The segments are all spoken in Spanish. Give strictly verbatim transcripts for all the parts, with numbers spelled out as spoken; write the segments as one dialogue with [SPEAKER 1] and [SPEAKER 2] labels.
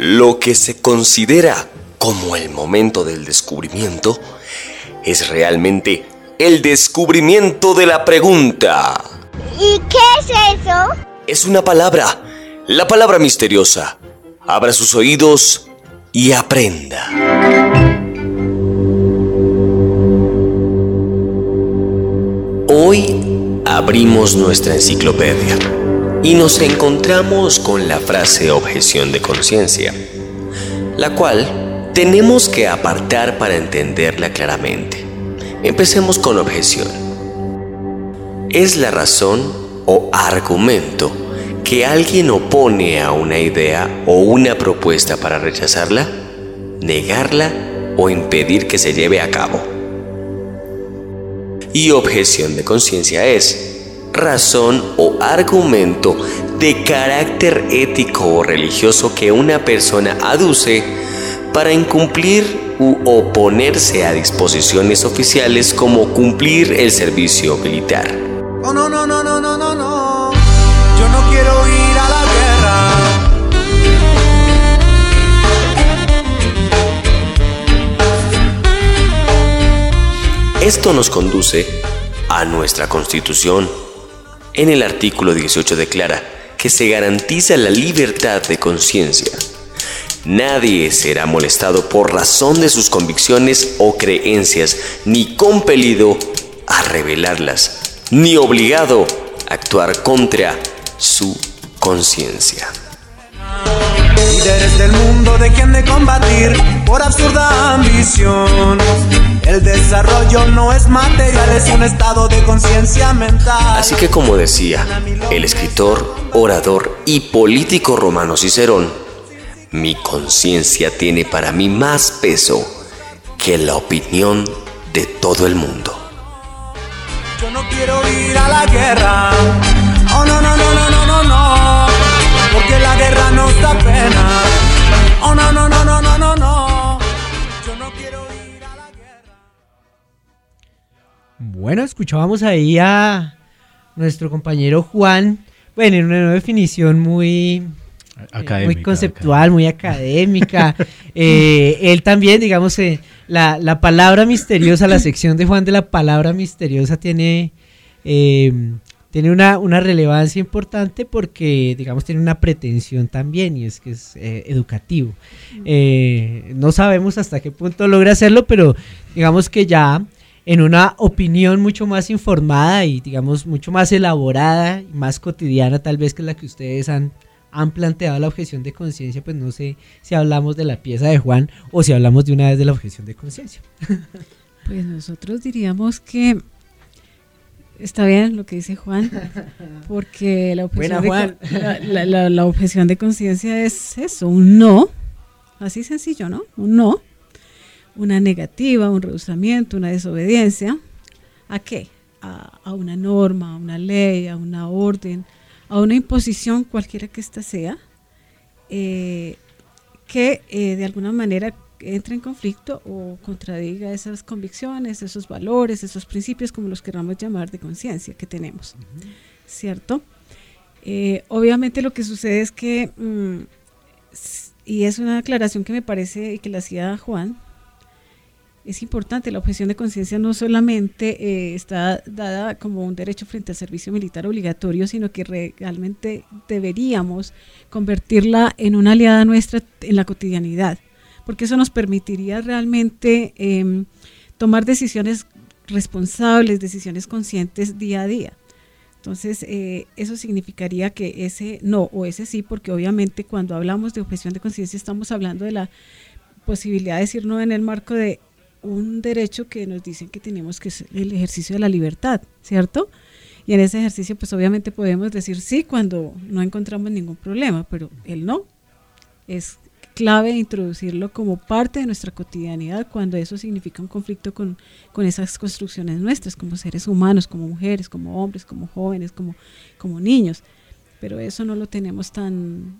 [SPEAKER 1] Lo que se considera como el momento del descubrimiento es realmente el descubrimiento de la pregunta.
[SPEAKER 2] ¿Y qué es eso?
[SPEAKER 1] Es una palabra, la palabra misteriosa. Abra sus oídos y aprenda. Hoy abrimos nuestra enciclopedia y nos encontramos con la frase objeción de conciencia, la cual tenemos que apartar para entenderla claramente. Empecemos con objeción. Es la razón o argumento que alguien opone a una idea o una propuesta para rechazarla, negarla o impedir que se lleve a cabo. Y objeción de conciencia es razón o argumento de carácter ético o religioso que una persona aduce para incumplir u oponerse a disposiciones oficiales como cumplir el servicio militar.
[SPEAKER 3] Oh, no, no, no, no, no, no, no. Yo no quiero ir a la
[SPEAKER 1] guerra. Esto nos conduce a nuestra Constitución. En el artículo dieciocho declara que se garantiza la libertad de conciencia. Nadie será molestado por razón de sus convicciones o creencias, ni compelido a revelarlas, ni obligado a actuar contra su conciencia.
[SPEAKER 3] Líderes del mundo dejen de combatir por absurda ambición. El desarrollo no es material, es un estado de conciencia mental.
[SPEAKER 1] Así que, como decía el escritor, orador y político romano Cicerón, mi conciencia tiene para mí más peso que la opinión de todo el mundo.
[SPEAKER 3] Yo no quiero ir a la guerra. Oh, no, no, no, no, no, no, no. Porque la guerra nos da pena. Oh, no, no, no, no, no, no, no. Yo no quiero ir a la guerra.
[SPEAKER 4] Bueno, escuchábamos ahí a nuestro compañero Juan. Bueno, en una definición muy... Académica, muy conceptual, académica. Muy académica. eh, él también, digamos, eh, la, la palabra misteriosa, la sección de Juan de la palabra misteriosa tiene, eh, tiene una, una relevancia importante porque, digamos, tiene una pretensión también, y es que es eh, educativo. Eh, no sabemos hasta qué punto logra hacerlo, pero digamos que ya en una opinión mucho más informada y, digamos, mucho más elaborada y más cotidiana, tal vez, que la que ustedes han han planteado la objeción de conciencia, pues no sé si hablamos de la pieza de Juan o si hablamos de una vez de la objeción de conciencia.
[SPEAKER 5] Pues nosotros diríamos que está bien lo que dice Juan, porque la objeción,
[SPEAKER 4] Buena,
[SPEAKER 5] de, la, la, la, la objeción de conciencia es eso, un no, así sencillo, ¿no? Un no, una negativa, un rehusamiento, una desobediencia. ¿A qué? A, a una norma, a una ley, a una orden, a una imposición, cualquiera que ésta sea, eh, que eh, de alguna manera entre en conflicto o contradiga esas convicciones, esos valores, esos principios, como los queramos llamar, de conciencia que tenemos, uh-huh. ¿Cierto? Eh, obviamente lo que sucede es que, mm, y es una aclaración que me parece y que la hacía Juan, es importante, la objeción de conciencia no solamente eh, está dada como un derecho frente al servicio militar obligatorio, sino que realmente deberíamos convertirla en una aliada nuestra en la cotidianidad, porque eso nos permitiría realmente eh, tomar decisiones responsables, decisiones conscientes día a día. Entonces, eh, eso significaría que ese no o ese sí, porque obviamente cuando hablamos de objeción de conciencia estamos hablando de la posibilidad de decir no en el marco de un derecho que nos dicen que tenemos, que es el ejercicio de la libertad, ¿cierto? Y en ese ejercicio pues obviamente podemos decir sí cuando no encontramos ningún problema, pero el no es clave introducirlo como parte de nuestra cotidianidad cuando eso significa un conflicto con, con esas construcciones nuestras como seres humanos, como mujeres, como hombres, como jóvenes, como, como niños, pero eso no lo tenemos tan...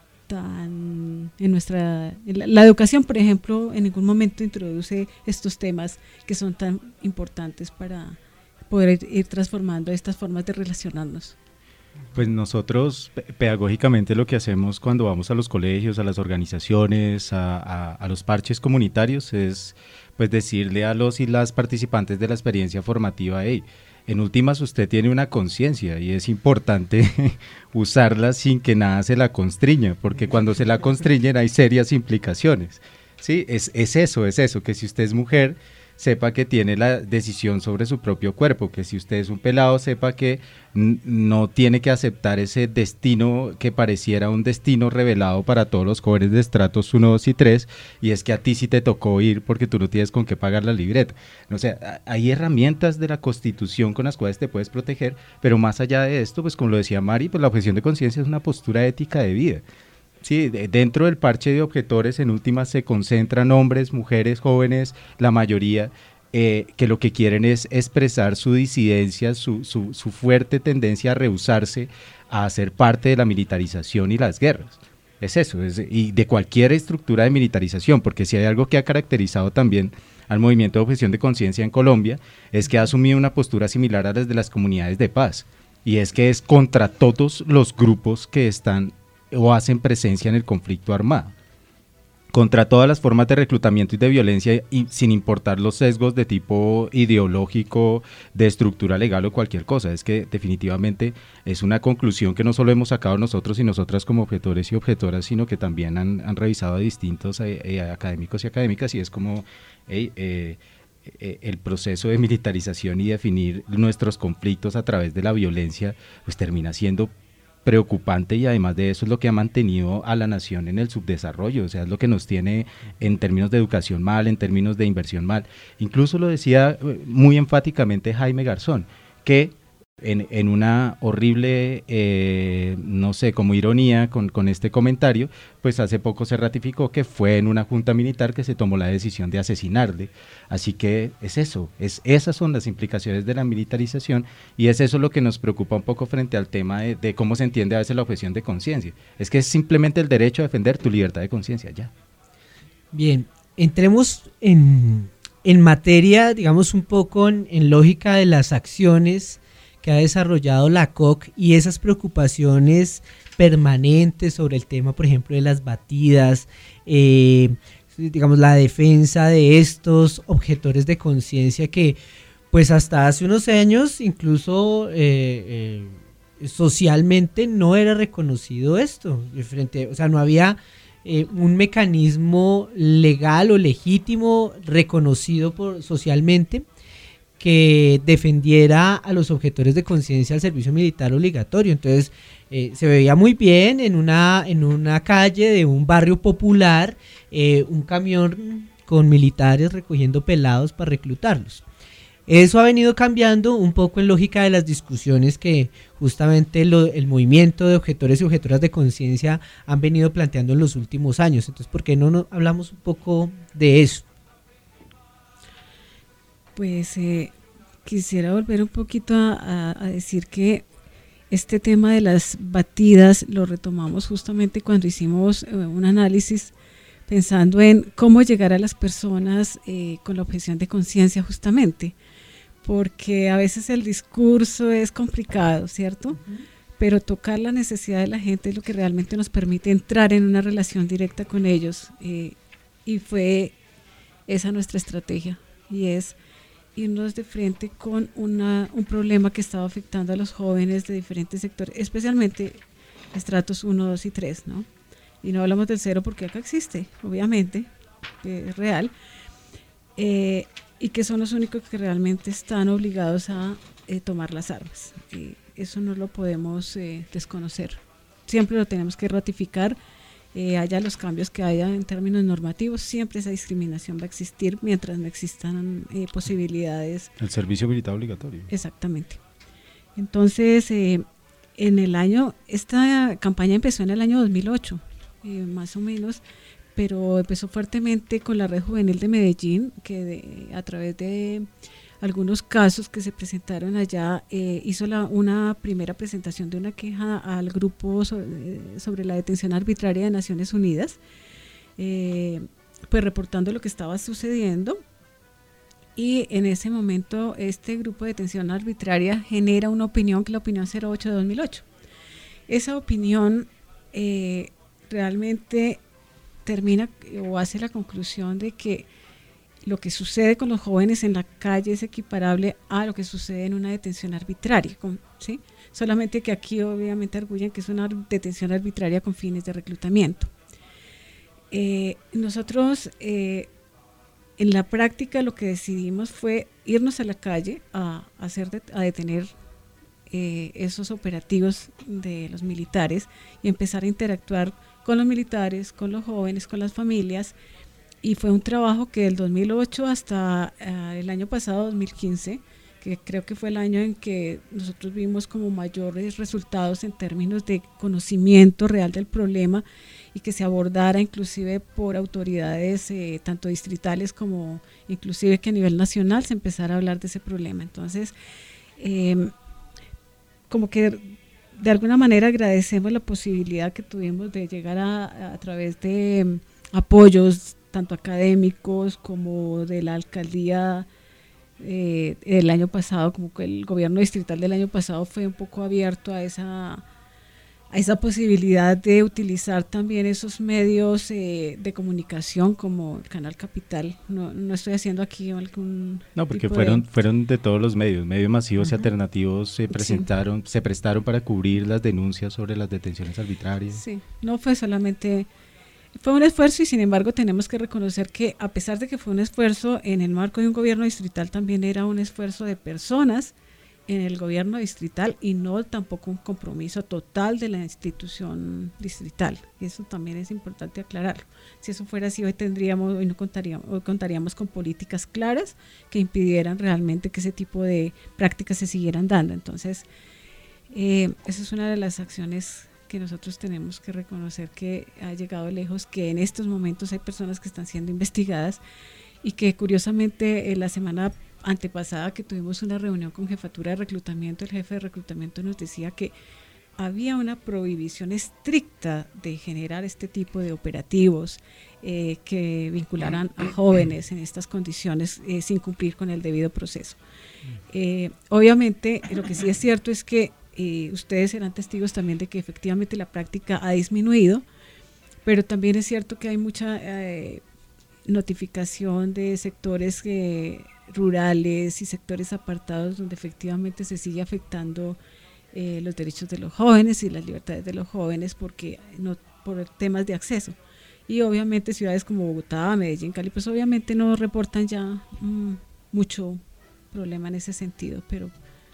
[SPEAKER 5] tan en nuestra la, la educación, por ejemplo, en ningún momento introduce estos temas que son tan importantes para poder ir transformando estas formas de relacionarnos.
[SPEAKER 6] Pues nosotros pedagógicamente lo que hacemos cuando vamos a los colegios, a las organizaciones, a, a, a los parches comunitarios es pues decirle a los y las participantes de la experiencia formativa, hey, en últimas usted tiene una conciencia y es importante usarla sin que nada se la constriña, porque cuando se la constriñen hay serias implicaciones. Sí, es, es eso, es eso, que si usted es mujer, sepa que tiene la decisión sobre su propio cuerpo, que si usted es un pelado, sepa que n- no tiene que aceptar ese destino que pareciera un destino revelado para todos los jóvenes de estratos uno, dos y tres, y es que a ti sí te tocó ir porque tú no tienes con qué pagar la libreta. O sea, hay herramientas de la Constitución con las cuales te puedes proteger, pero más allá de esto, pues como lo decía Mari, pues la objeción de conciencia es una postura ética de vida. Sí, de, dentro del parche de objetores en últimas se concentran hombres, mujeres, jóvenes, la mayoría, eh, que lo que quieren es expresar su disidencia, su, su, su fuerte tendencia a rehusarse a ser parte de la militarización y las guerras. Es eso, es, y de cualquier estructura de militarización, porque si hay algo que ha caracterizado también al movimiento de objeción de conciencia en Colombia, es que ha asumido una postura similar a las de las comunidades de paz, y es que es contra todos los grupos que están o hacen presencia en el conflicto armado, contra todas las formas de reclutamiento y de violencia, y sin importar los sesgos de tipo ideológico, de estructura legal o cualquier cosa. Es que definitivamente es una conclusión que no solo hemos sacado nosotros y nosotras como objetores y objetoras, sino que también han, han revisado a distintos eh, eh, académicos y académicas, y es como hey, eh, eh, el proceso de militarización y definir nuestros conflictos a través de la violencia, pues termina siendo preocupante, y además de eso es lo que ha mantenido a la nación en el subdesarrollo, o sea, es lo que nos tiene en términos de educación mal, en términos de inversión mal. Incluso lo decía muy enfáticamente Jaime Garzón, que en, en una horrible, eh, no sé, como ironía con, con este comentario, pues hace poco se ratificó que fue en una junta militar que se tomó la decisión de asesinarle. Así que es eso, es, esas son las implicaciones de la militarización, y es eso lo que nos preocupa un poco frente al tema de, de cómo se entiende a veces la objeción de conciencia. Es que es simplemente el derecho a defender tu libertad de conciencia, ya.
[SPEAKER 4] Bien, entremos en, en materia, digamos un poco en, en lógica de las acciones que ha desarrollado la C O C y esas preocupaciones permanentes sobre el tema, por ejemplo, de las batidas, eh, digamos la defensa de estos objetores de conciencia que pues hasta hace unos años incluso eh, eh, socialmente no era reconocido esto, frente, o sea, no había eh, un mecanismo legal o legítimo reconocido por socialmente que defendiera a los objetores de conciencia al servicio militar obligatorio. Entonces eh, se veía muy bien en una, en una calle de un barrio popular, eh, un camión con militares recogiendo pelados para reclutarlos. Eso ha venido cambiando un poco en lógica de las discusiones que justamente lo, el movimiento de objetores y objetoras de conciencia han venido planteando en los últimos años. Entonces, ¿por qué no, no hablamos un poco de eso?
[SPEAKER 5] Pues eh, quisiera volver un poquito a, a, a decir que este tema de las batidas lo retomamos justamente cuando hicimos eh, un análisis pensando en cómo llegar a las personas eh, con la objeción de conciencia justamente, porque a veces el discurso es complicado, ¿cierto? Uh-huh. Pero tocar la necesidad de la gente es lo que realmente nos permite entrar en una relación directa con ellos, eh, y fue esa nuestra estrategia, y es irnos de frente con una, un problema que estaba afectando a los jóvenes de diferentes sectores, especialmente estratos uno, dos y tres, ¿no? Y no hablamos del cero porque acá existe, obviamente, que es real, eh, y que son los únicos que realmente están obligados a eh, tomar las armas. Eh, eso no lo podemos eh, desconocer, siempre lo tenemos que ratificar. Eh, haya los cambios que haya en términos normativos, siempre esa discriminación va a existir mientras no existan eh, posibilidades.
[SPEAKER 6] El servicio militar obligatorio.
[SPEAKER 5] Exactamente. Entonces, eh, en el año, esta campaña empezó en el año dos mil ocho, eh, más o menos, pero empezó fuertemente con la Red Juvenil de Medellín, que de, a través de algunos casos que se presentaron allá, eh, hizo la, una primera presentación de una queja al grupo sobre, sobre la detención arbitraria de Naciones Unidas, eh, pues reportando lo que estaba sucediendo, y en ese momento este grupo de detención arbitraria genera una opinión, que es la opinión cero ocho de dos mil ocho, esa opinión eh, realmente termina o hace la conclusión de que lo que sucede con los jóvenes en la calle es equiparable a lo que sucede en una detención arbitraria, ¿sí? Solamente que aquí obviamente arguyen que es una detención arbitraria con fines de reclutamiento. Eh, nosotros eh, en la práctica lo que decidimos fue irnos a la calle a, a, hacer de, a detener eh, esos operativos de los militares y empezar a interactuar con los militares, con los jóvenes, con las familias. Y fue un trabajo que del dos mil ocho hasta uh, el año pasado, dos mil quince, que creo que fue el año en que nosotros vimos como mayores resultados en términos de conocimiento real del problema y que se abordara inclusive por autoridades eh, tanto distritales como inclusive que a nivel nacional se empezara a hablar de ese problema. Entonces, eh, como que de alguna manera agradecemos la posibilidad que tuvimos de llegar a, a través de um, apoyos tanto académicos como de la alcaldía eh, el año pasado, como que el gobierno distrital del año pasado fue un poco abierto a esa, a esa posibilidad de utilizar también esos medios eh, de comunicación como el Canal Capital. No, no estoy haciendo aquí algún
[SPEAKER 6] No, porque
[SPEAKER 5] tipo
[SPEAKER 6] fueron,
[SPEAKER 5] de...
[SPEAKER 6] fueron de todos los medios, medios masivos uh-huh. y alternativos se presentaron,
[SPEAKER 5] sí.
[SPEAKER 6] se prestaron para cubrir las denuncias sobre las detenciones arbitrarias.
[SPEAKER 5] Sí, no fue solamente... Fue un esfuerzo y sin embargo tenemos que reconocer que a pesar de que fue un esfuerzo en el marco de un gobierno distrital, también era un esfuerzo de personas en el gobierno distrital y no tampoco un compromiso total de la institución distrital. Eso también es importante aclararlo. Si eso fuera así, hoy tendríamos, hoy no contaríamos, hoy contaríamos con políticas claras que impidieran realmente que ese tipo de prácticas se siguieran dando. Entonces, eh, esa es una de las acciones que nosotros tenemos que reconocer que ha llegado lejos, que en estos momentos hay personas que están siendo investigadas y que curiosamente eh, la semana antepasada que tuvimos una reunión con jefatura de reclutamiento, el jefe de reclutamiento nos decía que había una prohibición estricta de generar este tipo de operativos eh, que vincularan a jóvenes en estas condiciones eh, sin cumplir con el debido proceso. Eh, obviamente lo que sí es cierto es que Eh, ustedes serán testigos también de que efectivamente la práctica ha disminuido, pero también es cierto que hay mucha eh, notificación de sectores eh, rurales y sectores apartados donde efectivamente se sigue afectando eh, los derechos de los jóvenes y las libertades de los jóvenes porque no por temas de acceso. Y obviamente ciudades como Bogotá, Medellín, Cali, pues obviamente no reportan ya mmm, mucho problema en ese sentido, pero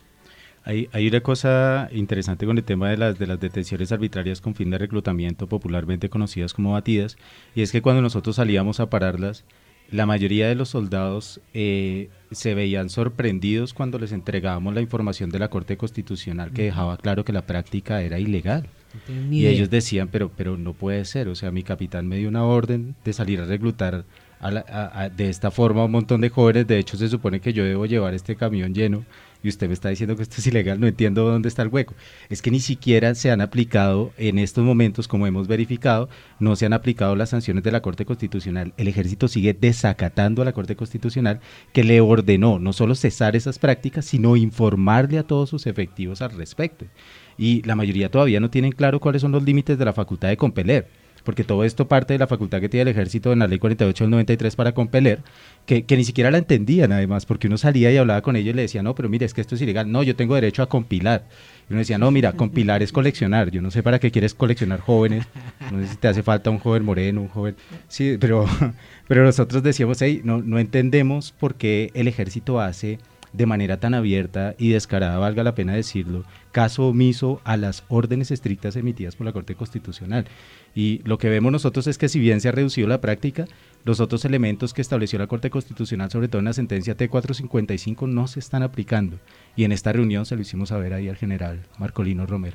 [SPEAKER 6] Hay, hay una cosa interesante con el tema de las, de las detenciones arbitrarias con fin de reclutamiento, popularmente conocidas como batidas, y es que cuando nosotros salíamos a pararlas, la mayoría de los soldados eh, se veían sorprendidos cuando les entregábamos la información de la Corte Constitucional que dejaba claro que la práctica era ilegal. No y ellos decían, pero, pero no puede ser, o sea, mi capitán me dio una orden de salir a reclutar a la, a, a, de esta forma a un montón de jóvenes, de hecho se supone que yo debo llevar este camión lleno y usted me está diciendo que esto es ilegal, no entiendo dónde está el hueco. Es que ni siquiera se han aplicado en estos momentos, como hemos verificado, no se han aplicado las sanciones de la Corte Constitucional. El Ejército sigue desacatando a la Corte Constitucional que le ordenó no solo cesar esas prácticas, sino informarle a todos sus efectivos al respecto. Y la mayoría todavía no tienen claro cuáles son los límites de la facultad de compeler, porque todo esto parte de la facultad que tiene el Ejército en la Ley cuarenta y ocho del noventa y tres para compeler, que, que ni siquiera la entendían además, porque uno salía y hablaba con ellos y le decía, no, pero mire, es que esto es ilegal, no, yo tengo derecho a compilar. Y uno decía, no, mira, compilar es coleccionar, yo no sé para qué quieres coleccionar jóvenes, no sé si te hace falta un joven moreno, un joven, sí, pero, pero nosotros decíamos, hey, no, no entendemos por qué el Ejército hace de manera tan abierta y descarada, valga la pena decirlo, caso omiso a las órdenes estrictas emitidas por la Corte Constitucional. Y lo que vemos nosotros es que si bien se ha reducido la práctica, los otros elementos que estableció la Corte Constitucional, sobre todo en la sentencia T cuatrocientos cincuenta y cinco, no se están aplicando. Y en esta reunión se lo hicimos saber ahí al general Marcolino Romero.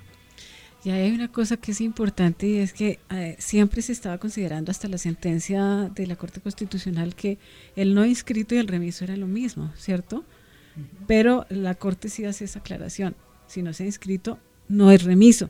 [SPEAKER 5] Y hay una cosa que es importante y es que eh, siempre se estaba considerando hasta la sentencia de la Corte Constitucional que el no inscrito y el remiso era lo mismo, ¿cierto? Pero la Corte sí hace esa aclaración, si no se ha inscrito no es remiso,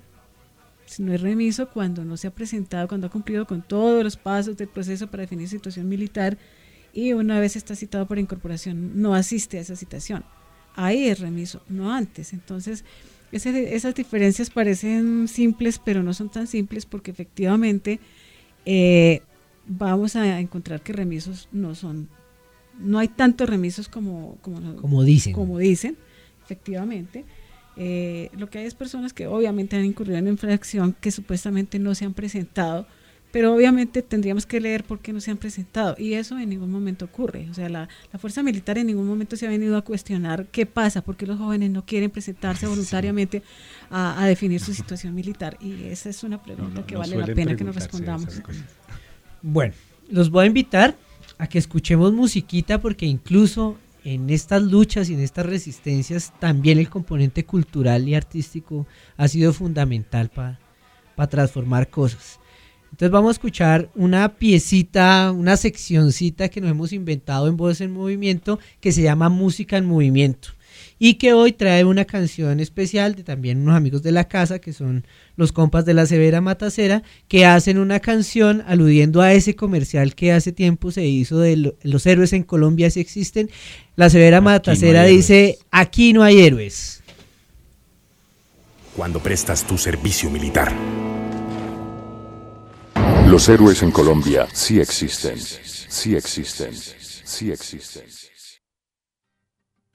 [SPEAKER 5] si no es remiso cuando no se ha presentado, cuando ha cumplido con todos los pasos del proceso para definir situación militar y una vez está citado por incorporación no asiste a esa citación, ahí es remiso, no antes. Entonces ese, esas diferencias parecen simples, pero no son tan simples porque efectivamente eh, vamos a encontrar que remisos no son, no hay tantos remisos como, como,
[SPEAKER 4] como dicen.
[SPEAKER 5] Como dicen, efectivamente. Eh, lo que hay es personas que obviamente han incurrido en infracción que supuestamente no se han presentado, pero obviamente tendríamos que leer por qué no se han presentado, y eso en ningún momento ocurre. O sea, la, la fuerza militar en ningún momento se ha venido a cuestionar qué pasa, por qué los jóvenes no quieren presentarse voluntariamente a, a definir su situación militar, y esa es una pregunta no, no, que no vale la pena que nos respondamos.
[SPEAKER 4] Bueno, los voy a invitar a que escuchemos musiquita, porque incluso en estas luchas y en estas resistencias también el componente cultural y artístico ha sido fundamental para pa transformar cosas. Entonces vamos a escuchar una piecita, una seccioncita que nos hemos inventado en Voz en Movimiento, que se llama Música en Movimiento, y que hoy trae una canción especial de también unos amigos de la casa, que son los compas de la Severa Matacera, que hacen una canción aludiendo a ese comercial que hace tiempo se hizo de lo, los héroes en Colombia sí existen. La Severa Matacera no dice, aquí no hay héroes.
[SPEAKER 7] Cuando prestas tu servicio militar.
[SPEAKER 8] Los héroes en Colombia sí existen, sí existen, sí existen.